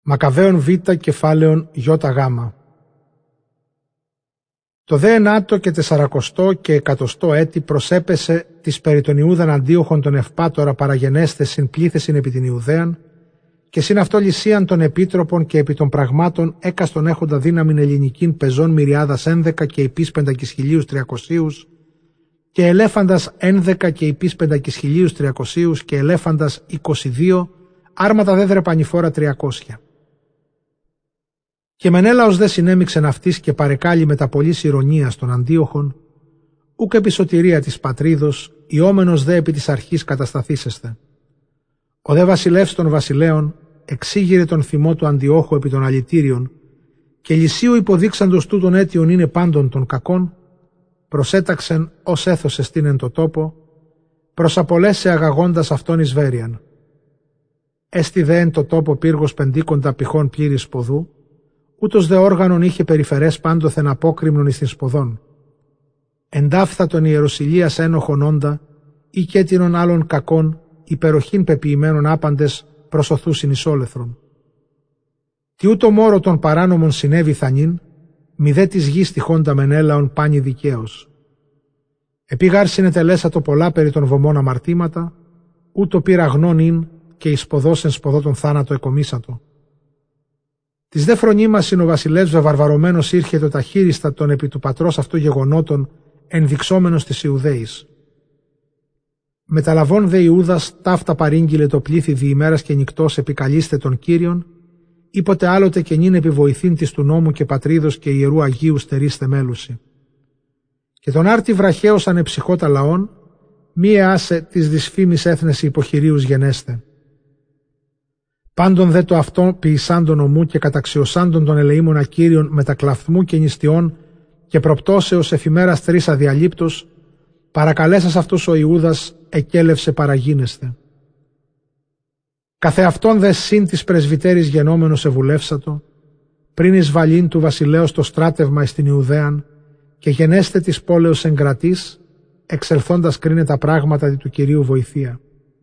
Μακαβαίων Β κεφάλαιον Ι Γ. Το δε 9ο και 40ο και 100ο έτη προσέπεσε της περί των Ιούδαν Αντίοχων των ευπάτορα παραγενέστες συν πλήθεσιν επί την Ιουδαίαν και συν αυτό λυσίαν των επίτροπων και επί των πραγμάτων έκαστον έχοντα δύναμην ελληνικήν πεζών μυριάδας 11 και υπείς 5.300 και ελέφαντας 11 και υπείς 5.300 και ελέφαντας 22, άρματα δε δρεπανηφόρα 300. Και Μενέλαος δε συνέμιξεν αυτής και παρεκάλει με τα πολλής ηρωνίας των Αντίοχων, ούκ επί σωτηρία της πατρίδος, ιόμενος δε επί της αρχής κατασταθήσεστε. Ο δε βασιλεύς των βασιλέων εξήγηρε τον θυμό του Αντιόχου επί των αλητήριων και λυσίου υποδείξαντος τούτων αίτιον είναι πάντων των κακών, προσέταξεν ως έθωσε στην εν το τόπο, προσαπολέσε αγαγώντας αυτόν εις Βέριαν. Έστι δε εν το τόπο πύργος πεντίκοντα πηχών πλήρης σποδού, ούτως δε όργανον είχε περιφερές πάντοθεν απόκριμνον εις την σποδόν. Εντάφθα των ιεροσυλίας ένοχων όντα ή κέτινων άλλων κακών υπεροχήν πεποιημένων άπαντες προσωθούσιν εις όλεθρον. Τι ούτω μόρο των παράνομων συνέβη θανήν, μη δε της γης τυχόντα Μενέλαον πάνι δικαίως. Επίγαρ συνετελέσατο πολλά περί των βωμών αμαρτήματα, ούτω πήρα γνών ειν και εις σποδός εν σποδό τον θάνατο εκομίσατο. Της δε φρονίμασιν ο βασιλεύς βεβαρβαρωμένος ήρχε το ταχύριστα των επί του πατρός αυτού γεγονότων ενδειξόμενος της Ιουδαίης. Μεταλαβών δε Ιούδας ταύτα παρήγγειλε το πλήθη διημέρας και νυκτός επικαλείστε τον Κύριον, ήποτε άλλοτε και νυν επιβοηθήν της του νόμου και πατρίδος και ιερού Αγίου στερίστε μέλουση. Και τον άρτη βραχαίος ανεψυχώτα λαών, μη εάσε της δυσφήμης έθνεση υποχειρίους γενέστε. Πάντων δε το αυτό ποιησάντων ομού και καταξιωσάντων των ελεήμονα Κύριων μετακλαφθμού και νηστιών και προπτώσεως εφημέρας τρεις αδιαλείπτος, παρακαλέσας αυτούς ο Ιούδας εκέλευσε παραγίνεσθε. Καθεαυτόν δε συν της πρεσβυτέρης γενόμενος εβουλεύσατο, πριν εις βαλήν του βασιλέως το στράτευμα εις την Ιουδαίαν και γενέστε της πόλεως εγκρατής, εξελθόντας κρίνε τα πράγματα δι του Κυρίου βοηθεία.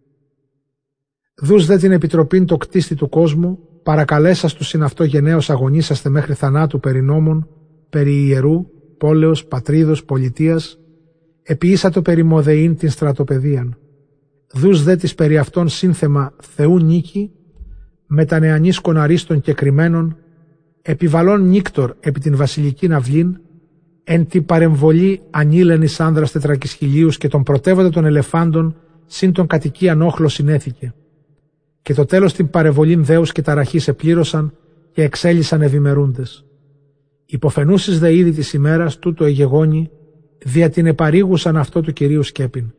Δούς δε την επιτροπήν το κτίστη του κόσμου, παρακαλέσας του συν αυτό γενναίος αγωνίσαστε μέχρι θανάτου περί νόμων, περί ιερού, πόλεως, πατρίδος, πολιτείας, επιήσατο περί μοδεήν την στρατοπεδίαν. Δούς δε της περί αυτών σύνθεμα Θεού νίκη, μετανεανίσκων αρίστων και κρυμμένων, επιβαλών νύκτορ επί την βασιλική αυλήν, εν τη παρεμβολή ανήλενης άνδρας 400.000 και τον πρωτεύοντα των ελεφάντων συν τον κατοικίαν όχλο συνέθηκε. Και το τέλος την παρεμβολήν δέους και ταραχής επλήρωσαν και εξέλισσαν ευημερούντες. Υποφαινούσης δε ήδη της ημέρας τούτο εγεγόνι, δια την επαρήγουσαν αυτό του Κυρίου σκέπην.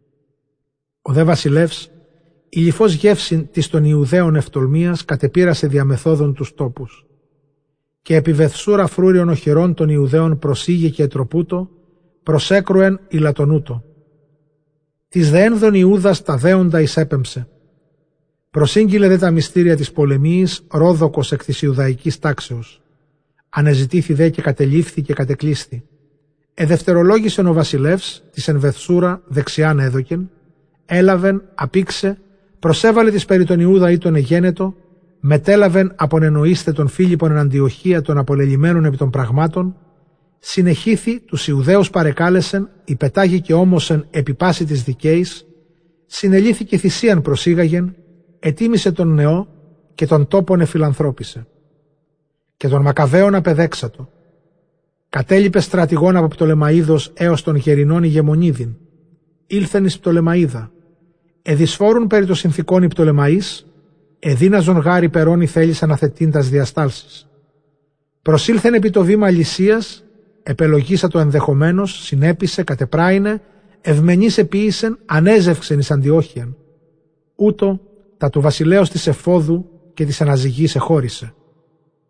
Ο δε βασιλεύς, η λυφός γεύσιν της των Ιουδαίων ευτολμίας κατεπήρασε διαμεθόδων τους τόπους. Και επί Βεθσούρα φρούριον οχυρών των Ιουδαίων προσήγε και ετροπούτο, προσέκρουεν ηλατονούτο. Της δε ένδων Ιούδας τα δέοντα εισέπεμψε. Προσήγγειλε δε τα μυστήρια της πολεμής Ρόδοκος εκ της Ιουδαϊκής τάξεως. Ανεζητήθη δε και κατελήφθη και κατεκλείσθη. Εδευτερολόγησεν ο βασιλεύς της εν Βεθσούρα δεξιάν έδωκεν, έλαβεν, απήξε, προσέβαλε της περί τον Ιούδα ή τον εγένετο, μετέλαβεν απονενοήστε τον Φίλιππον εν Αντιοχία των απολελειμμένων επί των πραγμάτων, συνεχήθη τους Ιουδαίους παρεκάλεσεν, υπετάγει και όμωσεν επί πάση της δικαίης, συνελήθηκε θυσίαν προσήγαγεν, ετίμησε τον νεό και τον τόπον εφιλανθρώπισε. Και τον Μακαβαίων απεδέξατο. Κατέλειπε στρατηγών από Πτολεμαΐδος έως των γερινών ηγεμονίδιν. Ήλθεν εις Πτολεμαΐδα. Εδυσφόρουν περί των συνθηκών οι Πτολεμαείς, εδύναζον γάρι περώνει θέλησαν αθετήντας διαστάλσεις. Προσήλθεν επί το βήμα Λυσίας, επελογίσα το ενδεχομένως, συνέπισε, κατεπράινε, ευμενής επίησεν, ανέζευξεν εις Αντιόχιαν. Ούτω τα του βασιλέως της Εφόδου και της αναζυγής εχώρισε.